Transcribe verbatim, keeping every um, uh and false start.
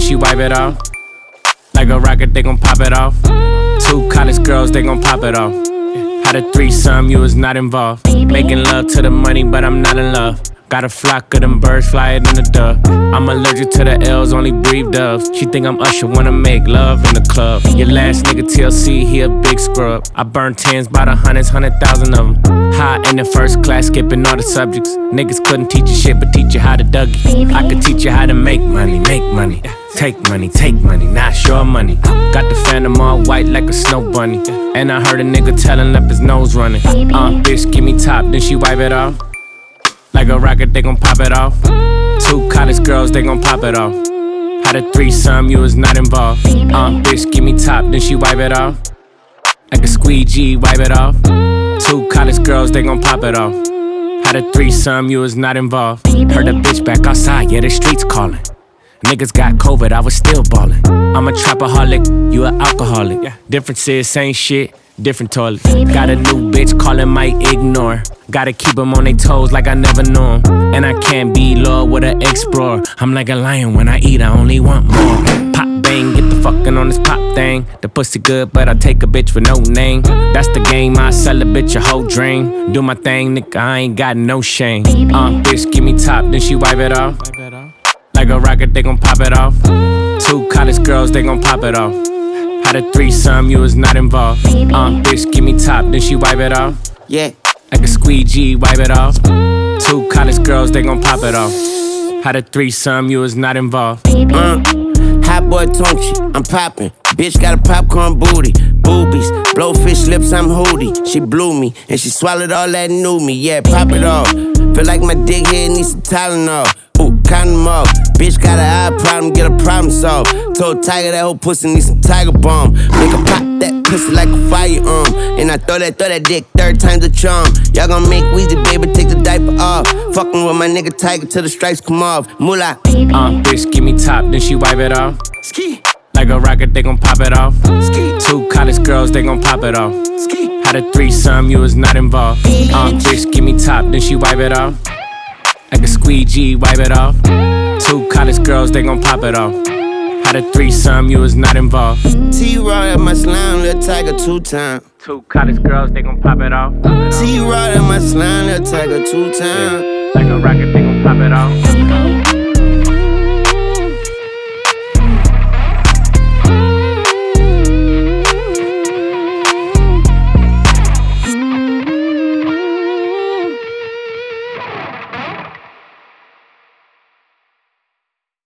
she wipe it off. Like a rocket, they gon' pop it off. Two college girls, they gon' pop it off. Had a threesome, you was not involved. Making love to the money, but I'm not in love. Got a flock of them birds, flyin' in the dove. I'm allergic to the L's, only breathe doves. She think I'm Usher, wanna make love in the club. Your last nigga T L C, he a big scrub. I burn tens by the hundreds, hundred thousand of them. High in the first class, skipping all the subjects. Niggas couldn't teach you shit, but teach you how to Dougie. I could teach you how to make money, make money. Take money, take money, not your money. Got the phantom all white like a snow bunny. And I heard a nigga telling up his nose running. Uh, bitch, give me top, then she wipe it off. Like a rocket, they gon' pop it off. Two college girls, they gon' pop it off. Had a threesome, you was not involved. Uh, bitch, give me top, then she wipe it off. Like a squeegee, wipe it off. Two college girls, they gon' pop it off. Had a threesome, you was not involved. Heard a bitch back outside, yeah, the streets calling. Niggas got COVID, I was still ballin'. I'm a trapaholic, you a alcoholic. Difference is same shit, different toilet. Got a new bitch calling, might ignore. Gotta keep them on their toes like I never knew 'em. And I can't be loyal with an explorer. I'm like a lion, when I eat I only want more. Pop bang, get the fucking on this pop thing. The pussy good, but I take a bitch with no name. That's the game, I sell a bitch a whole dream. Do my thing, nigga, I ain't got no shame. Uh, bitch, give me top, then she wipe it off. Like a rocket, they gon' pop it off. Two college girls, they gon' pop it off. Had a threesome, you was not involved. Uh, bitch, give me top, then she wipe it off. Yeah. Like a squeegee, wipe it off. Two college girls, they gon' pop it off. Had a threesome, you was not involved. Uh, hot boy Tunchi, I'm poppin'. Bitch got a popcorn booty, boobies, blowfish lips, I'm hootie. She blew me, and she swallowed all that new me. Yeah, pop it off. Feel like my dick head needs some Tylenol. Ooh, condom off. Bitch got an eye problem, get a problem solved. Told Tiger that whole pussy needs some Tiger Balm. Make her pop that pussy like a firearm. And I throw that, throw that dick third time's a charm. Y'all gon' make Weezy, baby, take the diaper off. Fucking with my nigga Tiger till the stripes come off. Moolah. Uh, bitch, give me top, then she wipe it off. Ski. Like a rocket, they gon' pop it off. Ski. Two college girls, they gon' pop it off. Ski. Had a threesome, you was not involved. Uh, bitch, give me top, then she wipe it off. Like a squeegee, wipe it off. Two college girls, they gon' pop it off. Had a threesome, you was not involved. T-Raw at my slime, little Tiger two time. Two college girls, they gon' pop it off. T-Raw at my slime, little Tiger two time. Like a rocket, they gon' pop it off.